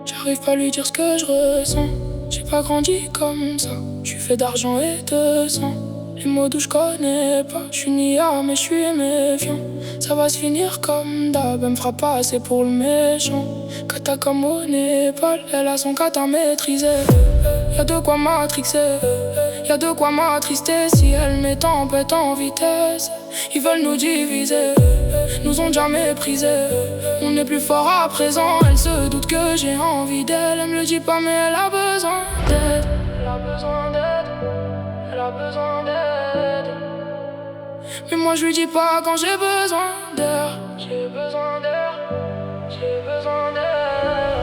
J'arrive pas à lui dire ce que je ressens. J'ai pas grandi comme ça. Je suis fait d'argent et de sang. Les mots d'où je connais pas. Je suis niais mais je suis méfiant. Ça va se finir comme d'hab. Elle me fera passer pour le méchant. Kata comme au Népal. Elle a son kata maîtrisé. Y'a de quoi matrixer. Y'a de quoi m'attrister. Si elle met tempête en vitesse. Ils veulent nous diviser. Nous ont déjà méprisés. On est plus fort à présent. Elle se doute que j'ai envie d'elle. Elle me le dit pas mais elle a besoin d'aide. Elle a besoin d'aide. Elle a besoin d'aide. Mais moi je lui dis pas quand j'ai besoin d'air. J'ai besoin d'air. J'ai besoin d'air.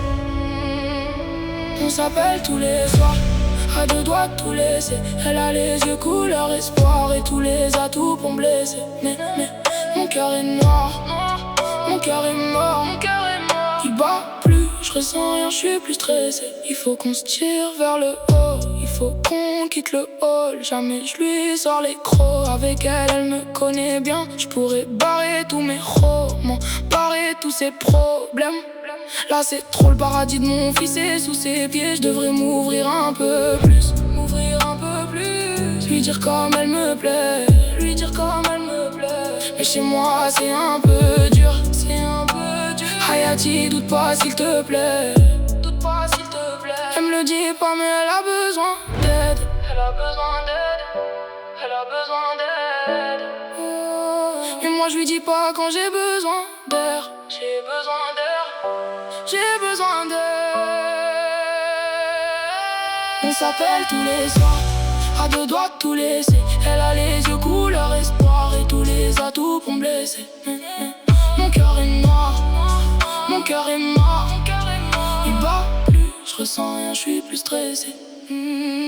On s'appelle tous les soirs. À deux doigts de tout laisser. Elle a les yeux couleur espoir et tous les atouts pour me blesser. Mais mon cœur est noir. Mon cœur est mort. Mon cœur est mort. Il bat plus, je ressens rien, je suis plus stressé. Il faut qu'on se tire vers le haut. Il faut qu'on quitte le hall. Jamais je lui sors les crocs. Avec elle, elle me connaît bien. Je pourrais barrer tous mes romans, barrer tous ses problèmes. Là c'est trop le paradis de mon fils et sous ses pieds. Je devrais m'ouvrir un peu plus. M'ouvrir un peu plus. Lui dire comme elle me plaît. Lui dire comme elle me plaît. Mais chez moi c'est un peu dur. C'est un peu dur. Hayati, doute pas s'il te plaît. Doute pas s'il te plaît. Elle me le dit pas mais elle a besoin d'aide. Elle a besoin d'aide. Elle a besoin d'aide. Mais moi je lui dis pas quand j'ai besoin d'air. J'ai besoin d'air. J'ai besoin d'elle. On s'appelle tous les soirs. À deux doigts de tout laisser. Elle a les yeux couleur espoir et tous les atouts pour me blesser. Mon cœur est noir. Mon cœur est mort. Il bat plus, je ressens rien, je suis plus stressé.